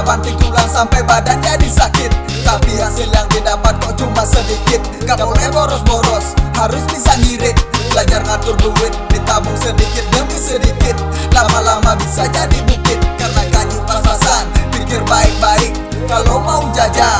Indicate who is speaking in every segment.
Speaker 1: banting tulang sampai badan jadi sakit. Tapi hasil yang didapat kok cuma sedikit. Gak boleh boros-boros, harus bisa ngirit. Belajar ngatur duit, ditabung sedikit demi sedikit. Lama-lama bisa jadi bukit. Karena gaji pas-pasan, pikir baik-baik kalau mau jajan.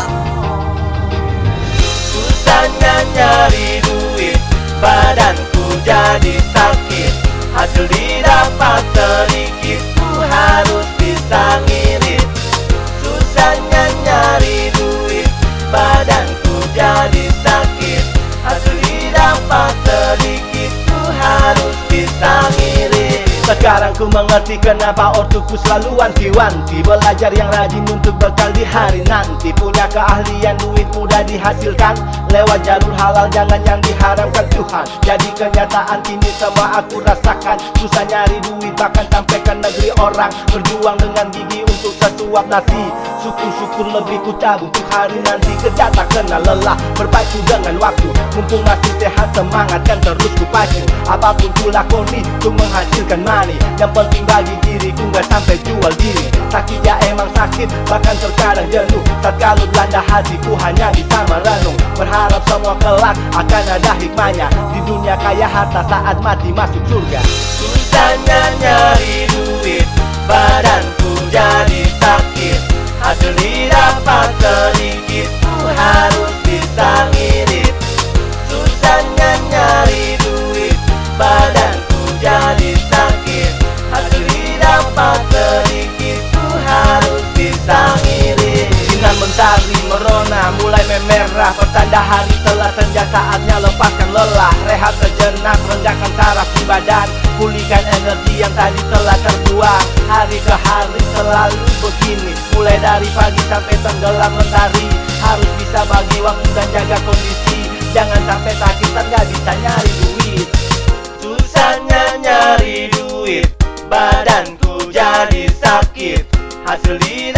Speaker 2: Susahnya nyari duit, badanku jadi sakit. Hasil didapat sedikit, ku harus bisa ngirit. Susahnya nyari duit, badanku jadi sakit. Hasil didapat sedikit, ku harus bisa ngirit. Sekarang ku mengerti kenapa ortuku selalu wanti-wanti. Belajar yang rajin untuk bekal di hari nanti. Punya keahlian duit mudah dihasilkan lewat jalur halal, jangan yang diharamkan Tuhan. Jadi kenyataan kini semua aku rasakan. Susah nyari duit bahkan sampai ke negeri orang. Berjuang dengan gigi untuk sesuap nasi. Syukur-syukur lebih ku tabung untuk hari nanti. Kerja tak kenal lelah, berpacu dengan waktu. Mumpung masih sehat semangat kan terus ku pacu. Apapun ku lakoni untuk menghasilkan money. Yang penting bagi diriku gak sampai jual diri. Sakit ya emang sakit, bahkan terkadang jenuh. Saat kalau belanda hatiku hanya bisa merenung. Berharap semua kelak akan ada hikmahnya. Di dunia kaya harta saat mati masuk surga. Susahnya nyari duit, badanku jadi sakit. Hasil didapat sedikit, ku harus bisa ngirit. Susahnya nyari duit, badanku jadi sakit. Hasil didapat sedikit, ku harus bisa ngirit. Sinar mentari merona mulai memerah, pertanda hari telah senja, saatnya lepaskan lelah. Rehat sejenak, rendahkan saraf di badan, pulihkan energi yang tadi telah terbuang. Hari ke hari selalu begini, mulai dari pagi sampai tenggelam mentari. Harus bisa bagi waktu dan jaga kondisi. Jangan sampai sakit dan gak bisa nyari duit. Susahnya nyari duit, badanku jadi sakit. Hasil